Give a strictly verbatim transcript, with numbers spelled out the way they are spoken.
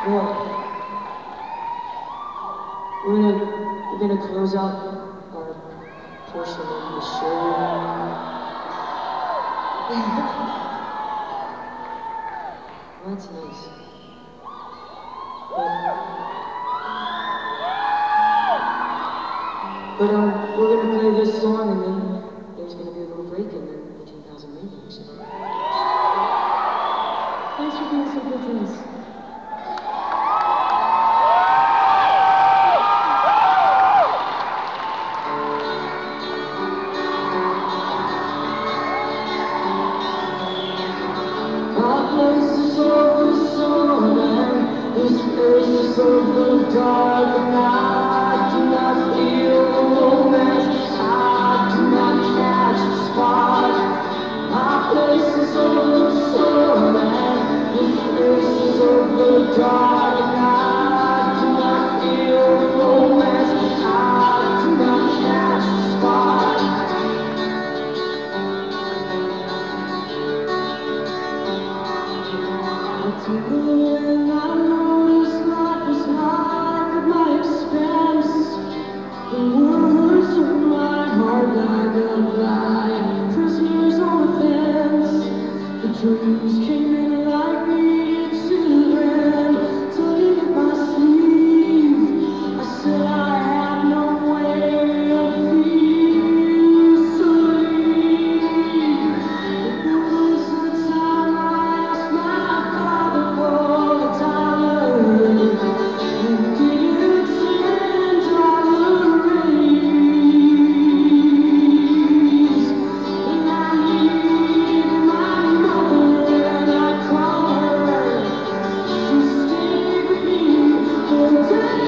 Well, we're gonna we're gonna close out our portion of the show. Well, that's nice. But, but um, we're gonna play this song and then there's gonna be a little break and then eighteen thousand Maniacs. Thanks for being so good to us. This place is so dark and I do not feel the romance. I do not catch the spark. My place is over so bad. This place is over dark and I do not feel the romance. I do not catch the spark. I took the wind, I noticed life was not at my expense. The words of my heart like a blind prisoners on a fence. The dreams came in like needed children, tugging at my sleeve. I said I had no way of feeling so leave. But there was a time I asked my father for a dollar, and he didn't send dollar raise. And I needed my mother, and I called her. She stayed with me for days.